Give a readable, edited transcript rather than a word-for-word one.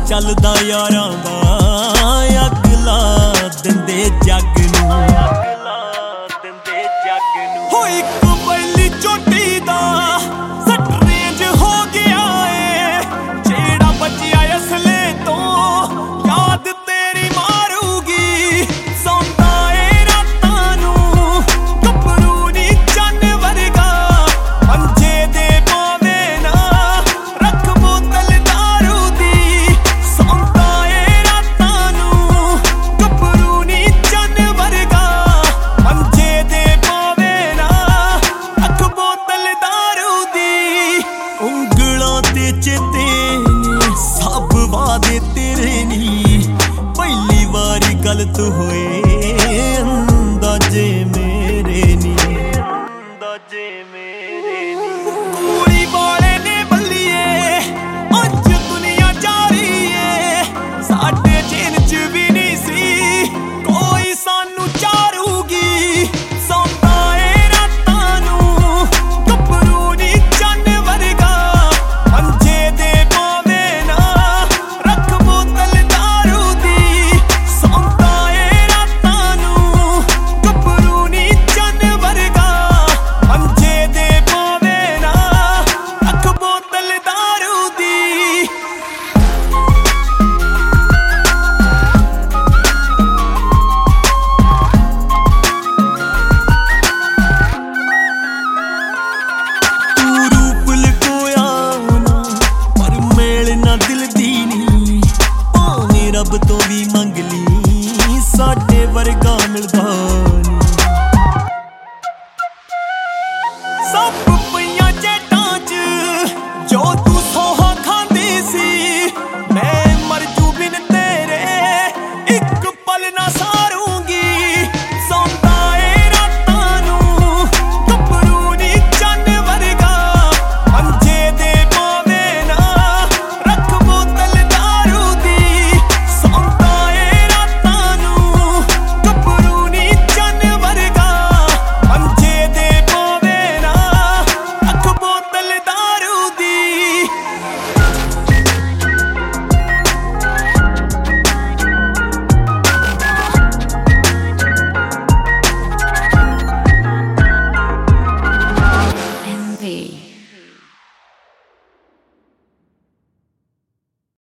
ਚੱਲਦਾ ਯਾਰਾਂ ਦਾ ਅਗਲਾ ਦਿੰਦੇ ਜੱਗ ਨੂੰ ਹੋ ਇੱਕ ਪਹਿਲੀ ਚੋਟੀ ਦਾ ਸੱਟ ਰੇਂਜ ਹੋ ਗਿਆ ਏ ਜਿਹੜਾ ਬਚਿਆ ਅਸਲੇ ਤੋਂ ਯਾਦ ਤੇਰੀ ਮਾਰੂਗੀ ਸੌਂਦਾ ਏ ਰਾਤਾਂ ਨੂੰ ਗੱਭਰੂ ਨੀ ਚੰਨ ਵਰਗਾ ਪੰਜੇ ਦੇ ਪਾਵੇ ਨਾ ਰੱਖ ਬੋਤਲ ਦਾਰੂ ਦੀ ਸੌਂਦਾ ਏ ਰਾਤਾਂ ਨੂੰ ਗੱਭਰੂ ਨੀ ਚੰਨ ਵਰਗਾ ਪੰਜੇ ਦੇ ਪਾਵੇ ਨਾ ਰੱਖ ਬੋਤਲ ਦਾਰੂ ਦੀ ਉਂਗਲਾਂ ਤੇ ਚੇਤੇ ਨੇ ਸਭ ਵਾਦੇ ਤੇਰੇ ਨੀ ਪਹਿਲੀ ਵਾਰੀ ਗਲਤ ਹੋਏ